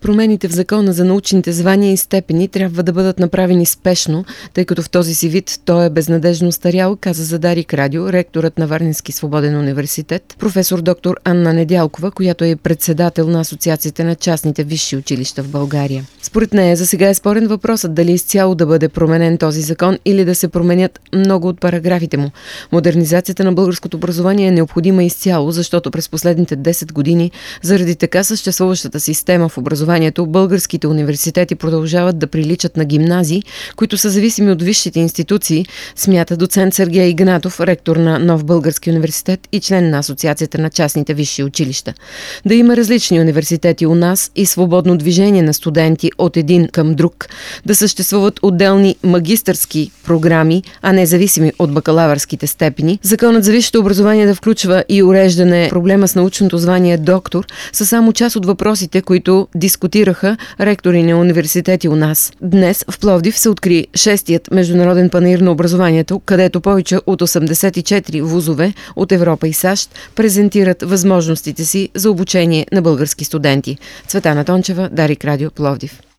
промените в Закона за научните звания и степени трябва да бъдат направени спешно, тъй като в този си вид той е безнадежно старял, каза за Дарик Радио ректорът на Варненски свободен университет, професор доктор Анна Недялкова, която е председател на Асоциацията на частните висши училища в България. Според нея за сега е спорен въпросът дали изцяло да бъде променен този закон или да се променят много от параграфите му. Модернизацията на българското образование е необходима изцяло, защото през последните 10 години, заради така съществуващата система в образованието, българските университети продължават да приличат на гимназии, които са зависими от висшите институции, смята доцент Сергей Игнатов, ректор на Нов български университет и член на Асоциацията на частните висши училища. Да има различни университети у нас и свободно движение на студенти от един към друг, да съществуват отделни магистърски програми, а не зависими от бакалавърските степени. Законът за висшето образование да включва и уреждане проблема с научното звание доктор са само част от въпросите, които дискутираха ректори на университети у нас. Днес в Пловдив се откри 6-тият международен панаир на образованието, където повече от 84 вузове от Европа и САЩ презентират възможностите си за обучение на български студенти. Цветана Тончева, Дарик Радио, Пловдив.